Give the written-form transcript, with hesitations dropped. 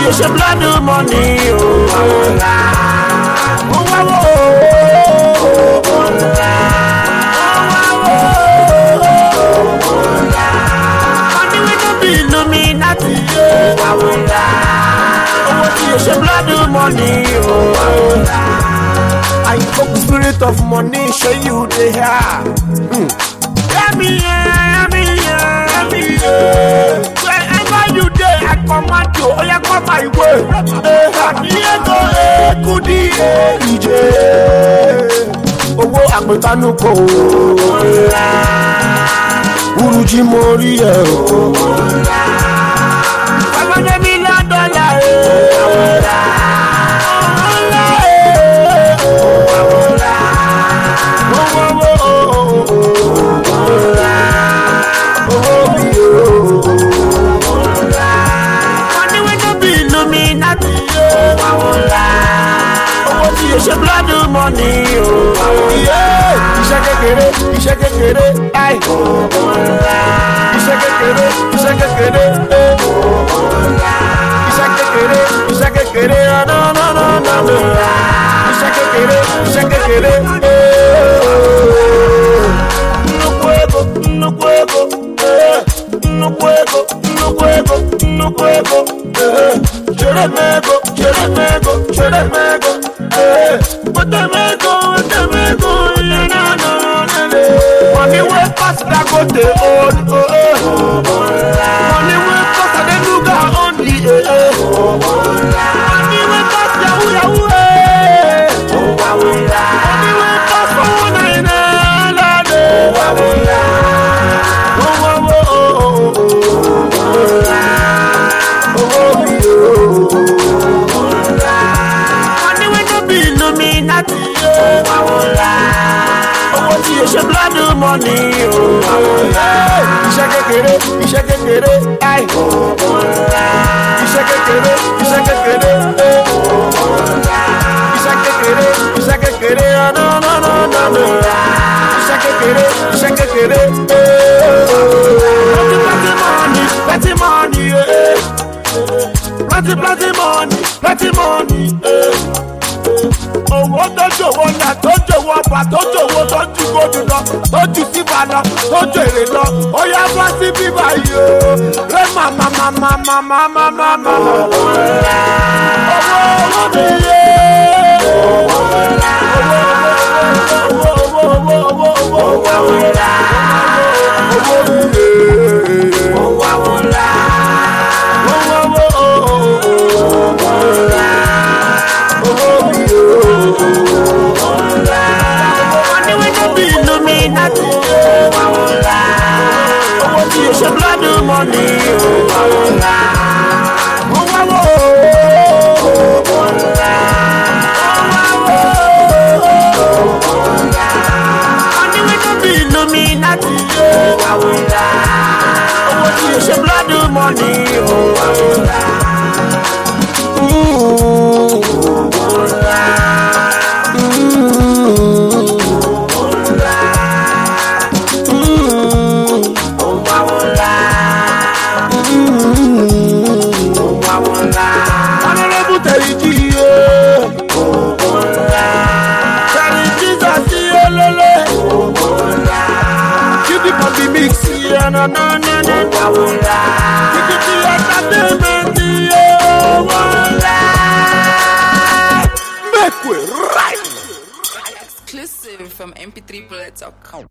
you should blood the money, money we don't be Illuminati, you should blood the money, I invoke the spirit of money, show you the hair. Wherever you dey, I command you, oh yeah, come my way. Kudi DJ, owó àpèkánú kò Uruji mori ẹ o. $500 million. You should blood the money, yeah. Iṣẹ́ kékeré, iṣẹ́ kékeré, ay. Iṣẹ́ kékeré, iṣẹ́ kékeré, iṣẹ́ kékeré, no. Iṣẹ́ kékeré, iṣẹ́ kékeré, nnukwu ego, chere mego. Money we pass that go the old, money we pass the nuga only, money we pass yahoo, money we pass for one you should blood the money, iṣẹ́ kékeré, ay. Iṣẹ́ kékeré, iṣẹ́ kékeré, no. Iṣẹ́ kékeré, plenty money, plenty money, owó tó jòwó náà tó jòwó ọba tó jòwó tó ju gbòdù lọ tó ju síbà lọ tó jèrè lọ ó yá bá sí bíbá yìí o rẹ màmá owó mi yé you should blood the money, money we don't be Illuminati, you should blood the money, no. Exclusive from mp3bullet.com.